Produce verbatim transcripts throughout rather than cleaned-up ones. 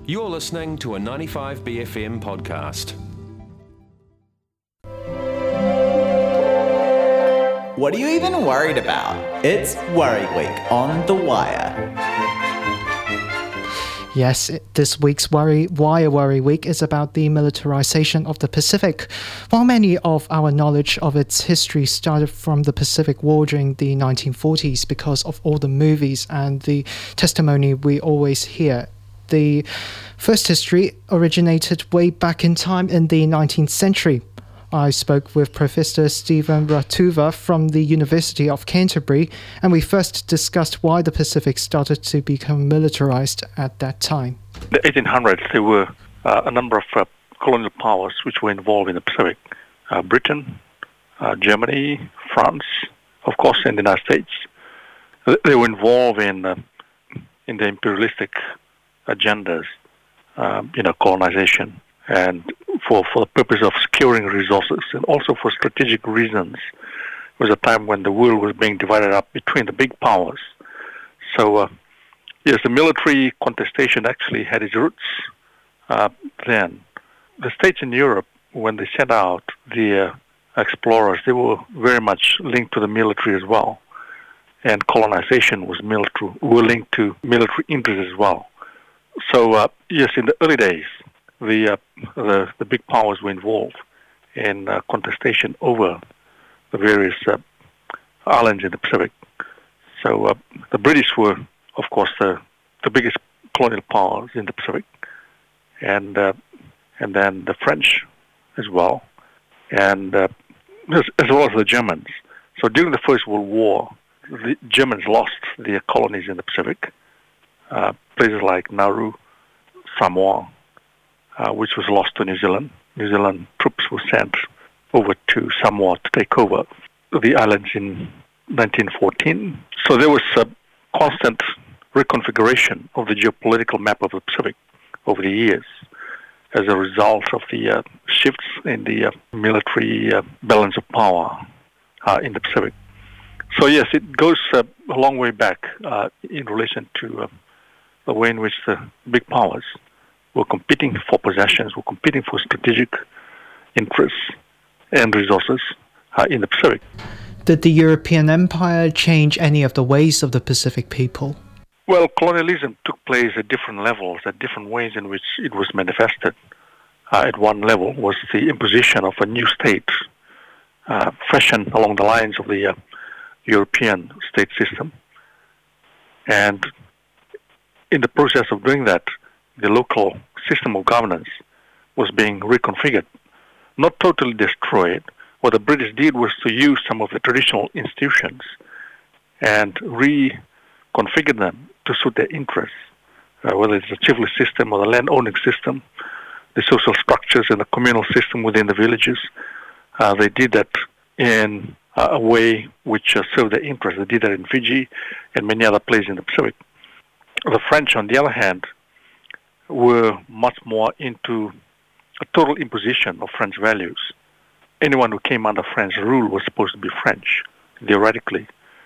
You're listening to a ninety-five B F M podcast. What are you even worried about? It's Worry Week on The Wire. Yes, this week's Worry Wire Worry Week is about the militarization of the Pacific. While many of our knowledge of its history started from the Pacific War during the nineteen forties because of all the movies and the testimony we always hear, the first history originated way back in time in the nineteenth century. I spoke with Professor Stephen Ratuva from the University of Canterbury, and we first discussed why the Pacific started to become militarized at that time. In the eighteen hundreds, there were uh, a number of uh, colonial powers which were involved in the Pacific. Uh, Britain, uh, Germany, France, of course, and the United States. They were involved in uh, in the imperialistic agendas, uh, you know, colonization, and for, for the purpose of securing resources and also for strategic reasons. It was a time when the world was being divided up between the big powers. So, uh, yes, the military contestation actually had its roots uh, then. The states in Europe, when they sent out the uh, explorers, they were very much linked to the military as well. And colonization was military, were linked to military interests as well. So, uh, yes, in the early days, the, uh, the the big powers were involved in uh, contestation over the various uh, islands in the Pacific. So uh, the British were, of course, the, the biggest colonial powers in the Pacific, and uh, and then the French as well, and uh, as, as well as the Germans. So during the First World War, the Germans lost their colonies in the Pacific. Uh, places like Nauru, Samoa, uh, which was lost to New Zealand. New Zealand troops were sent over to Samoa to take over the islands in nineteen fourteen. So there was a constant reconfiguration of the geopolitical map of the Pacific over the years as a result of the uh, shifts in the uh, military uh, balance of power uh, in the Pacific. So yes, it goes uh, a long way back uh, in relation to uh, the way in which the big powers were competing for possessions, were competing for strategic interests and resources uh, in the Pacific. Did the European Empire change any of the ways of the Pacific people? Well, colonialism took place at different levels, at different ways in which it was manifested. Uh, at one level was the imposition of a new state, uh, fashioned along the lines of the uh, European state system. And in the process of doing that, the local system of governance was being reconfigured, not totally destroyed. What the British did was to use some of the traditional institutions and reconfigure them to suit their interests, uh, whether it's the chiefly system or the land-owning system, the social structures and the communal system within the villages. Uh, they did that in uh, a way which uh, served their interests. They did that in Fiji and many other places in the Pacific. The French, on the other hand, were much more into a total imposition of French values. Anyone who came under French rule was supposed to be French, theoretically,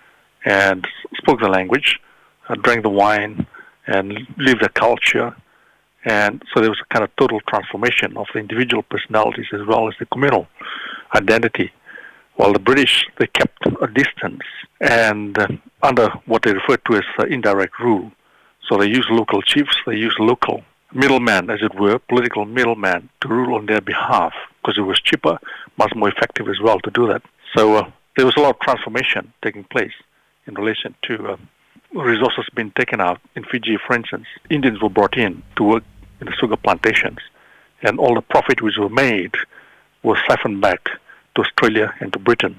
and spoke the language, uh, drank the wine, and lived the culture. And so there was a kind of total transformation of the individual personalities as well as the communal identity. While the British, they kept a distance and uh, under what they referred to as uh, indirect rule. So they used local chiefs, they used local middlemen, as it were, political middlemen, to rule on their behalf because it was cheaper, much more effective as well to do that. So uh, there was a lot of transformation taking place in relation to uh, resources being taken out. In Fiji, for instance, Indians were brought in to work in the sugar plantations, and all the profit which were made was siphoned back to Australia and to Britain.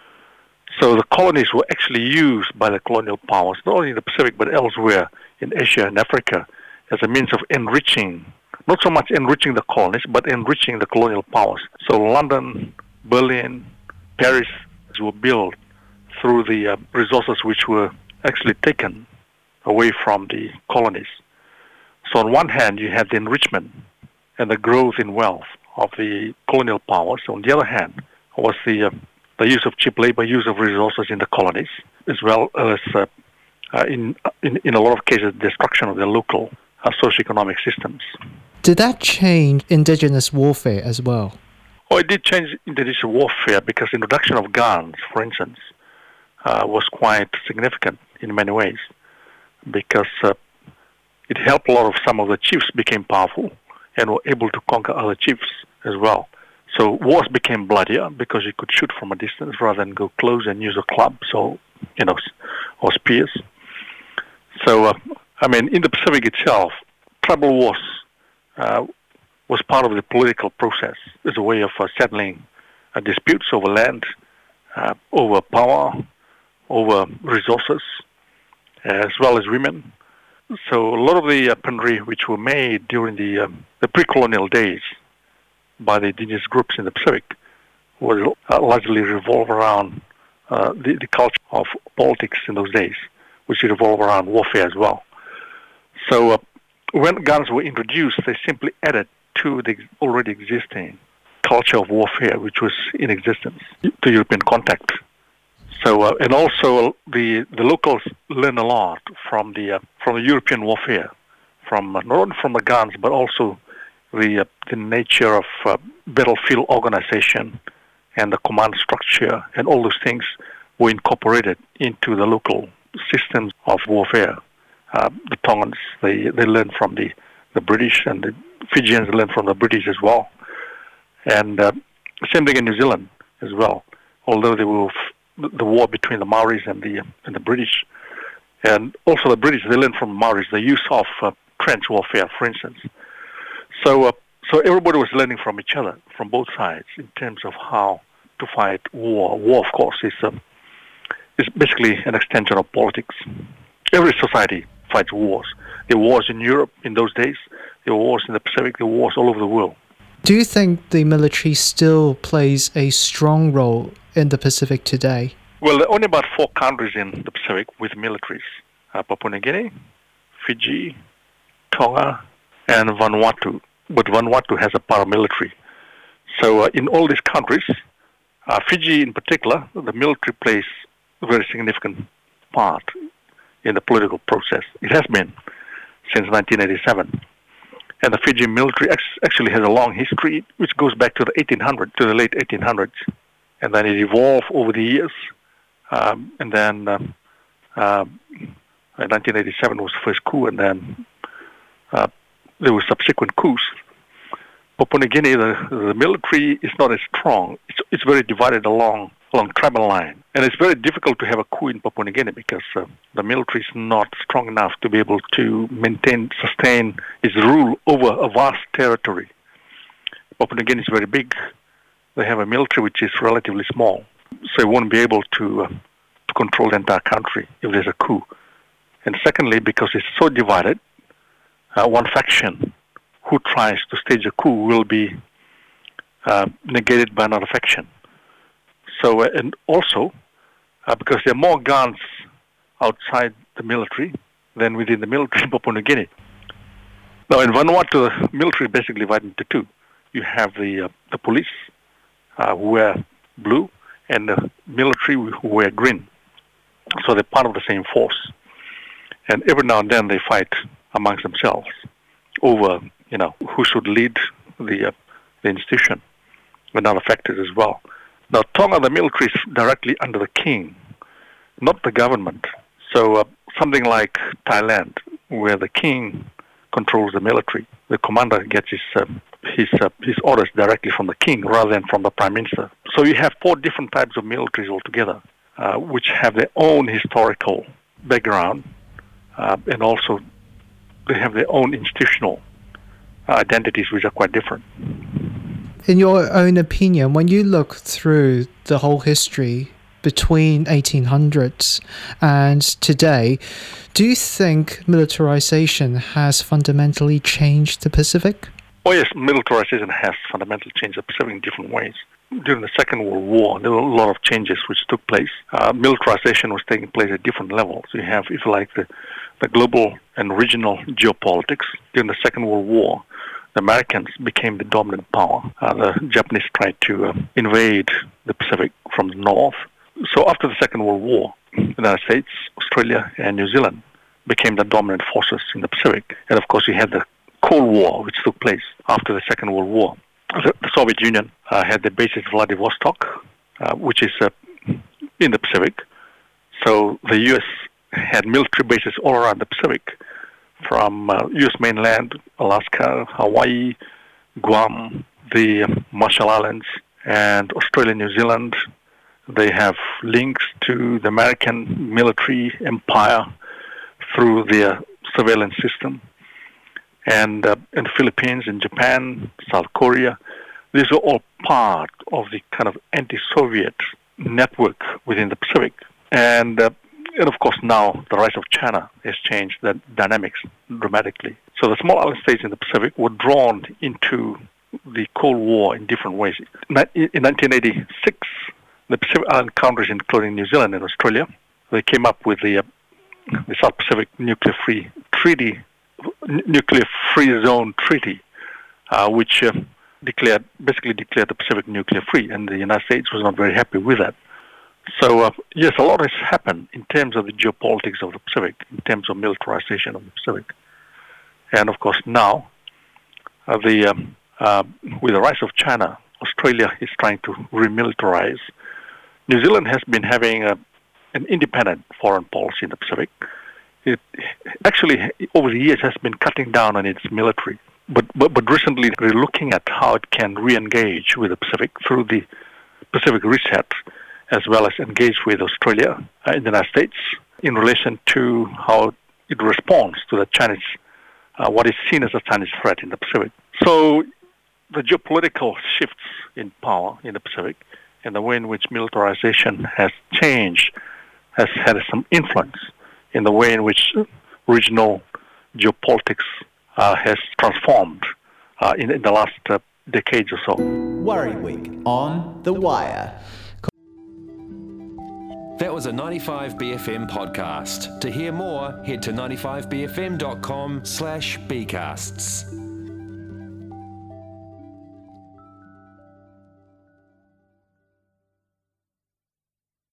So the colonies were actually used by the colonial powers, not only in the Pacific but elsewhere in Asia and Africa, as a means of enriching, not so much enriching the colonies, but enriching the colonial powers. So London, Berlin, Paris were built through the uh, resources which were actually taken away from the colonies. So on one hand, you had the enrichment and the growth in wealth of the colonial powers. On the other hand, was the uh, the use of cheap labor, use of resources in the colonies, as well as uh, uh, in, in in a lot of cases, destruction of the local uh, socioeconomic systems. Did that change indigenous warfare as well? Oh, it did change indigenous warfare because the introduction of guns, for instance, uh, was quite significant in many ways because uh, it helped a lot of some of the chiefs became powerful and were able to conquer other chiefs as well. So wars became bloodier because you could shoot from a distance rather than go close and use a club, so you know, or spears. So uh, I mean, in the Pacific itself, tribal wars uh, was part of the political process as a way of uh, settling uh, disputes over land, uh, over power, over resources, as well as women. So a lot of the uh, weaponry which were made during the um, the pre-colonial days by the indigenous groups in the Pacific will uh, largely revolve around uh, the, the culture of politics in those days, which revolve around warfare as well. So uh, when guns were introduced, they simply added to the already existing culture of warfare, which was in existence, to European contact. So uh, and also the the locals learn a lot from the uh, from the European warfare, from uh, not only from the guns but also the uh, the nature of uh, battlefield organization and the command structure and all those things were incorporated into the local systems of warfare. Uh, the Tongans they they learned from the the British, and the Fijians learned from the British as well, and uh, same thing in New Zealand as well. Although they were the war between the Maoris and the and the British, and also the British they learned from the Maoris the use of uh, trench warfare, for instance. So, uh, so everybody was learning from each other, from both sides, in terms of how to fight war. War, of course, is um, is basically an extension of politics. Every society fights wars. There were wars in Europe in those days. There were wars in the Pacific. There were wars all over the world. Do you think the military still plays a strong role in the Pacific today? Well, there are only about four countries in the Pacific with militaries. Uh, Papua New Guinea, Fiji, Tonga, and Vanuatu. But Vanuatu has a paramilitary. So uh, in all these countries, uh, Fiji in particular, the military plays a very significant part in the political process. It has been since nineteen eighty-seven. And the Fiji military actually has a long history, which goes back to the eighteen hundreds, to the late eighteen hundreds. And then it evolved over the years. Um, and then uh, uh, nineteen eighty-seven was the first coup, and then uh, there were subsequent coups. Papua New Guinea, the, the military is not as strong. It's, it's very divided along along tribal line. And it's very difficult to have a coup in Papua New Guinea because uh, the military is not strong enough to be able to maintain, sustain its rule over a vast territory. Papua New Guinea is very big. They have a military which is relatively small. So it won't be able to, uh, to control the entire country if there's a coup. And secondly, because it's so divided, uh, one faction who tries to stage a coup will be uh, negated by another faction. So, uh, and also, uh, because there are more guns outside the military than within the military in Papua New Guinea. Now, in Vanuatu, the military is basically divided into two. You have the uh, the police, uh, who wear blue, and the military who wear green. So they're part of the same force. And every now and then they fight amongst themselves over, you know, who should lead the uh, the institution, and other factors as well. Now, Tonga, the military is directly under the king, not the government. So uh, something like Thailand, where the king controls the military, the commander gets his uh, his uh, his orders directly from the king rather than from the prime minister. So you have four different types of militaries altogether, uh, which have their own historical background, uh, and also they have their own institutional uh, identities, which are quite different. In your own opinion, when you look through the whole history between eighteen hundreds and today, do you think militarization has fundamentally changed the Pacific? Oh yes, militarization has fundamentally changed the Pacific in different ways. During the Second World War, there were a lot of changes which took place. Uh, militarization was taking place at different levels. You have, if you like, the, the global and regional geopolitics. During the Second World War, the Americans became the dominant power. Uh, the Japanese tried to uh, invade the Pacific from the north. So after the Second World War, the United States, Australia, and New Zealand became the dominant forces in the Pacific. And of course, you had the Cold War, which took place after the Second World War. The, the Soviet Union uh, had the base at Vladivostok, uh, which is uh, in the Pacific. So the U S had military bases all around the Pacific, from uh, U S mainland, Alaska, Hawaii, Guam, the Marshall Islands, and Australia, New Zealand. They have links to the American military empire through their surveillance system. And uh, in the Philippines, in Japan, South Korea, these are all part of the kind of anti-Soviet network within the Pacific. And, uh, and of course, now the rise of China has changed the dynamics dramatically. So the small island states in the Pacific were drawn into the Cold War in different ways. In nineteen eighty-six, the Pacific Island countries, including New Zealand and Australia, they came up with the, uh, the South Pacific Nuclear-Free Treaty, Nuclear-Free Zone Treaty, uh, which uh, declared basically declared the Pacific nuclear-free, and the United States was not very happy with that. So uh, yes, a lot has happened in terms of the geopolitics of the Pacific, in terms of militarization of the Pacific, and of course now, uh, the um, uh, with the rise of China, Australia is trying to remilitarize. New Zealand has been having a, an independent foreign policy in the Pacific. It actually, over the years, has been cutting down on its military. But, but but recently, we're looking at how it can re-engage with the Pacific through the Pacific Reset, as well as engage with Australia uh, and the United States in relation to how it responds to the Chinese, uh, what is seen as a Chinese threat in the Pacific. So the geopolitical shifts in power in the Pacific and the way in which militarization has changed has had some influence in the way in which regional geopolitics uh, has transformed uh, in, in the last uh, decades or so. Worry Week on The Wire. That was a ninety-five B F M podcast. To hear more, head to ninety-five b f m dot com slash bcasts.